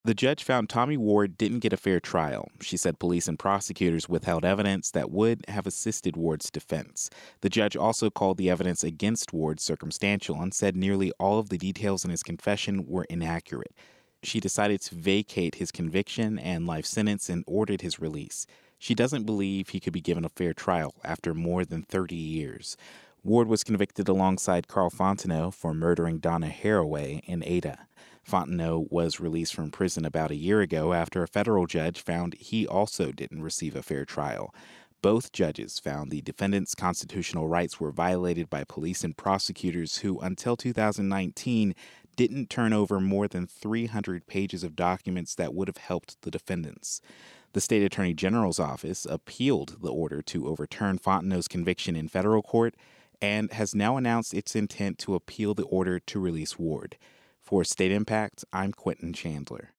The judge found Tommy Ward didn't get a fair trial. She said police and prosecutors withheld evidence that would have assisted Ward's defense. The judge also called the evidence against Ward circumstantial and said nearly all of the details in his confession were inaccurate. She decided to vacate his conviction and life sentence and ordered his release. She doesn't believe he could be given a fair trial after more than 30 years. Ward was convicted alongside Carl Fontenot for murdering Donna Haraway in Ada. Fontenot was released from prison about a year ago after a federal judge found he also didn't receive a fair trial. Both judges found the defendant's constitutional rights were violated by police and prosecutors who, until 2019, didn't turn over more than 300 pages of documents that would have helped the defendants. The state attorney general's office appealed the order to overturn Fontenot's conviction in federal court and has now announced its intent to appeal the order to release Ward. For State Impact, I'm Quentin Chandler.